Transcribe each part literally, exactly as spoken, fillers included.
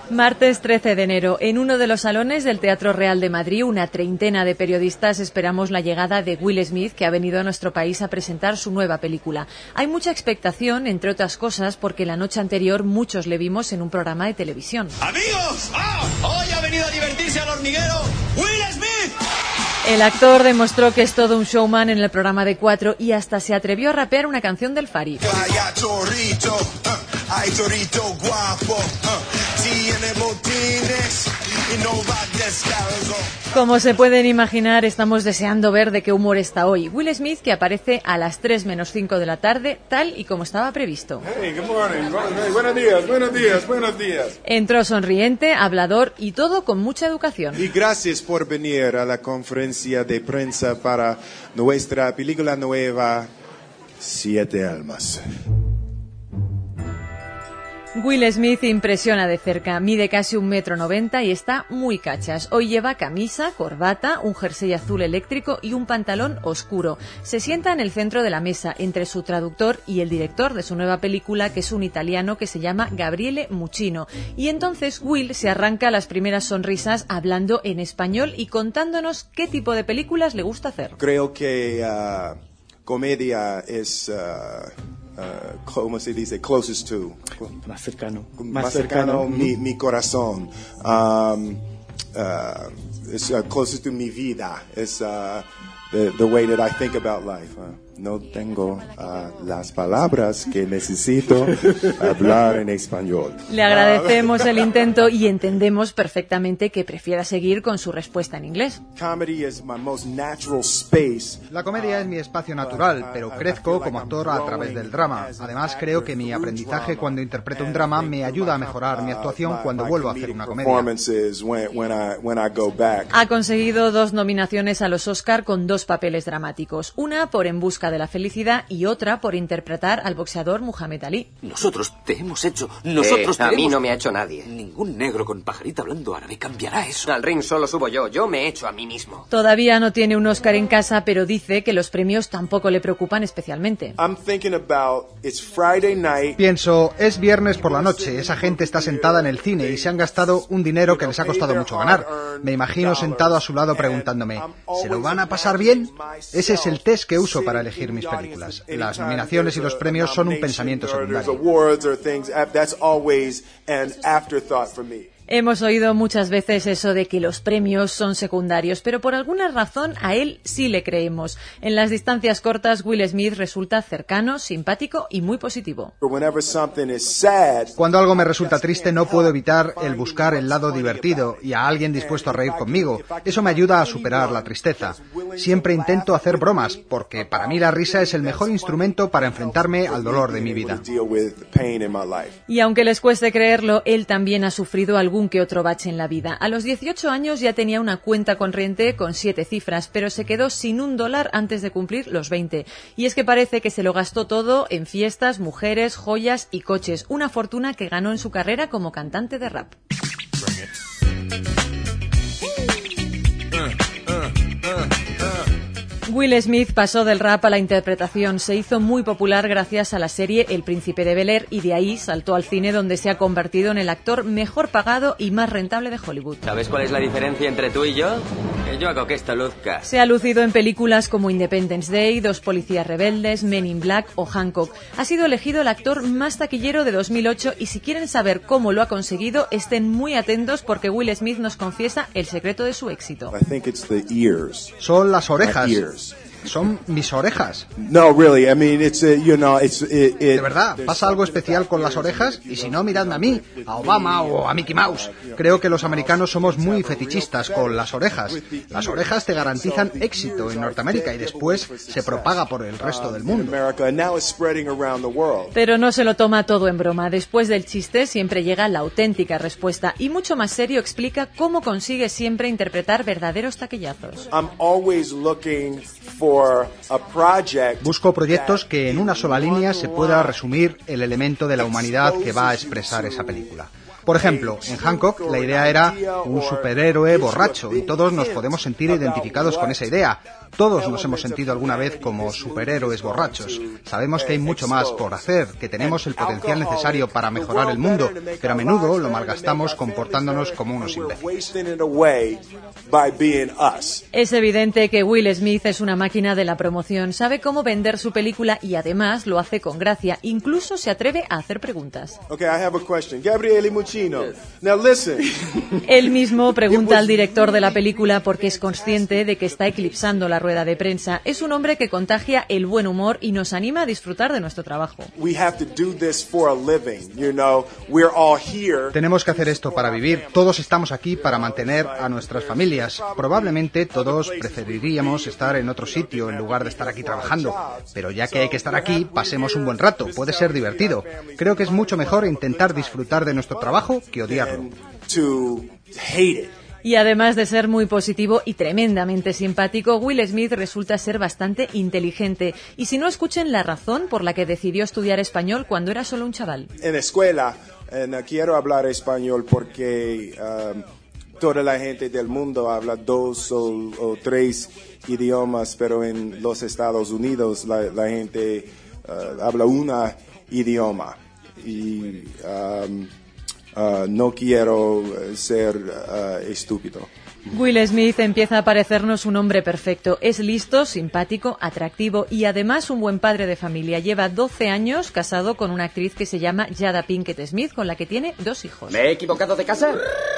Martes trece de enero, en uno de los salones del Teatro Real de Madrid, una treintena de periodistas esperamos la llegada de Will Smith, que ha venido a nuestro país a presentar su nueva película. Hay mucha expectación, entre otras cosas, porque la noche anterior muchos le vimos en un programa de televisión. ¡Amigos! ¡Ah! Hoy ha venido a divertirse al hormiguero Will Smith. El actor demostró que es todo un showman en el programa de Cuatro y hasta se atrevió a rapear una canción del Fari. Vaya chorrito, uh, ay chorrito guapo, uh, tiene botines y no va descalzo. Como se pueden imaginar, estamos deseando ver de qué humor está hoy Will Smith, que aparece a las tres menos cinco de la tarde, tal y como estaba previsto. Hey, good morning. Buenos días, buenos días, buenos días. Entró sonriente, hablador y todo con mucha educación. Y gracias por venir a la conferencia de prensa para nuestra película nueva, Siete Almas. Will Smith impresiona de cerca, mide casi un metro noventa y está muy cachas. Hoy lleva camisa, corbata, un jersey azul eléctrico y un pantalón oscuro. Se sienta en el centro de la mesa, entre su traductor y el director de su nueva película, que es un italiano que se llama Gabriele Muccino. Y entonces Will se arranca las primeras sonrisas hablando en español y contándonos qué tipo de películas le gusta hacer. Creo que uh, comedia es... Uh... Uh, ¿cómo se dice? Closest to. Más cercano. Más, más cercano, cercano mi, mi corazón. Um, uh, es uh, closest to mi vida. Es uh, the, the way that I think about life. Uh, no tengo uh, las palabras que necesito hablar en español. Le agradecemos el intento y entendemos perfectamente que prefiera seguir con su respuesta en inglés. Comedy is my most natural space. La comedia es mi espacio natural, pero crezco como actor a través del drama. Además, creo que mi aprendizaje cuando interpreto un drama me ayuda a mejorar mi actuación cuando vuelvo a hacer una comedia. Ha conseguido dos nominaciones a los Oscar con dos papeles dramáticos, una por En busca de la felicidad y otra por interpretar al boxeador Muhammad Ali. Nosotros te hemos hecho, nosotros eh, a te mí hemos... no me ha hecho nadie. Ningún negro con pajarita hablando árabe cambiará eso. Al ring solo subo yo, yo me he hecho a mí mismo. Todavía no tiene un Oscar en casa, pero dice que los premios tampoco le preocupan especialmente. I'm thinking about, it's Friday night. Pienso, es viernes por la noche, esa gente está sentada en el cine y se han gastado un dinero que les ha costado mucho ganar. Me imagino sentado a su lado preguntándome, ¿se lo van a pasar bien? Ese es el test que uso para elegir mis películas. Las nominaciones y los premios son un pensamiento secundario. Hemos oído muchas veces eso de que los premios son secundarios, pero por alguna razón a él sí le creemos. En las distancias cortas, Will Smith resulta cercano, simpático y muy positivo. Cuando algo me resulta triste, no puedo evitar el buscar el lado divertido y a alguien dispuesto a reír conmigo. Eso me ayuda a superar la tristeza. Siempre intento hacer bromas, porque para mí la risa es el mejor instrumento para enfrentarme al dolor de mi vida. Y aunque les cueste creerlo, él también ha sufrido algún que otro bache en la vida. A los dieciocho años ya tenía una cuenta corriente con siete cifras, pero se quedó sin un dólar antes de cumplir los veinte. Y es que parece que se lo gastó todo en fiestas, mujeres, joyas y coches. Una fortuna que ganó en su carrera como cantante de rap. Will Smith pasó del rap a la interpretación. Se hizo muy popular gracias a la serie El Príncipe de Bel-Air y de ahí saltó al cine, donde se ha convertido en el actor mejor pagado y más rentable de Hollywood. ¿Sabes cuál es la diferencia entre tú y yo? Que yo hago que esto luzca. Se ha lucido en películas como Independence Day, Dos policías rebeldes, Men in Black o Hancock. Ha sido elegido el actor más taquillero de dos mil ocho y si quieren saber cómo lo ha conseguido, estén muy atentos porque Will Smith nos confiesa el secreto de su éxito. Son las orejas. Son mis orejas. No, really, I mean, it's, uh, you know, it's, it, it, De verdad, ¿pasa algo especial con las orejas? Y si no, miradme a mí, a Obama o a Mickey Mouse. Creo que los americanos somos muy fetichistas con las orejas. Las orejas te garantizan éxito en Norteamérica y después se propaga por el resto del mundo. Pero no se lo toma todo en broma. Después del chiste siempre llega la auténtica respuesta y mucho más serio explica cómo consigue siempre interpretar verdaderos taquillazos. I'm always looking for a project. Busco proyectos que en una sola línea se pueda resumir el elemento de la humanidad que va a expresar esa película. Por ejemplo, en Hancock la idea era un superhéroe borracho y todos nos podemos sentir identificados con esa idea. Todos nos hemos sentido alguna vez como superhéroes borrachos. Sabemos que hay mucho más por hacer, que tenemos el potencial necesario para mejorar el mundo, pero a menudo lo malgastamos comportándonos como unos imbéciles. Es evidente que Will Smith es una máquina de la promoción, sabe cómo vender su película y además lo hace con gracia, incluso se atreve a hacer preguntas. Okay, I have a question. Gabriele Muccino. Now listen. Él mismo pregunta al director de la película porque es consciente de que está eclipsando la rueda de prensa. Es un hombre que contagia el buen humor y nos anima a disfrutar de nuestro trabajo. We have to do this for a living, you know. We're all here. Tenemos que hacer esto para vivir. Todos estamos aquí para mantener a nuestras familias. Probablemente todos preferiríamos estar en otro sitio en lugar de estar aquí trabajando. Pero ya que hay que estar aquí, pasemos un buen rato. Puede ser divertido. Creo que es mucho mejor intentar disfrutar de nuestro trabajo que odiarlo. To hate it. Y además de ser muy positivo y tremendamente simpático, Will Smith resulta ser bastante inteligente. Y si no, escuchen la razón por la que decidió estudiar español cuando era solo un chaval. En escuela, eh, no quiero hablar español porque um, toda la gente del mundo habla dos o, o tres idiomas, pero en los Estados Unidos la, la gente uh, habla un idioma. Y um, uh, no quiero ser uh, estúpido. Will Smith empieza a parecernos un hombre perfecto. Es listo, simpático, atractivo y además un buen padre de familia. Lleva doce años casado con una actriz que se llama Jada Pinkett Smith, con la que tiene dos hijos. ¿Me he equivocado de casa?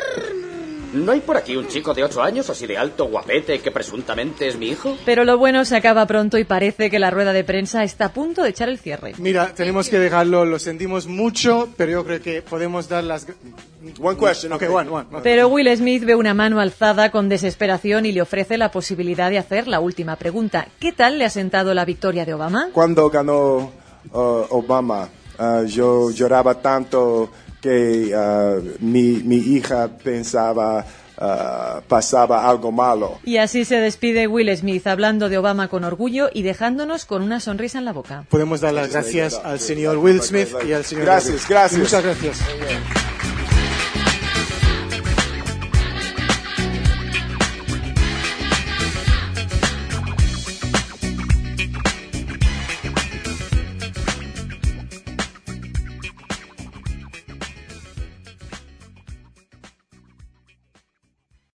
¿No hay por aquí un chico de ocho años así de alto, guapete, que presuntamente es mi hijo? Pero lo bueno se acaba pronto y parece que la rueda de prensa está a punto de echar el cierre. Mira, tenemos que dejarlo, lo sentimos mucho, pero yo creo que podemos dar las... One question. Okay, one, one, one. Pero Will Smith ve una mano alzada con desesperación y le ofrece la posibilidad de hacer la última pregunta. ¿Qué tal le ha sentado la victoria de Obama? Cuando ganó uh, Obama, uh, yo lloraba tanto que uh, mi, mi hija pensaba uh, pasaba algo malo. Y así se despide Will Smith, hablando de Obama con orgullo y dejándonos con una sonrisa en la boca. Podemos dar las gracias al señor Will Smith y al señor... Gracias, David. gracias. Muchas gracias.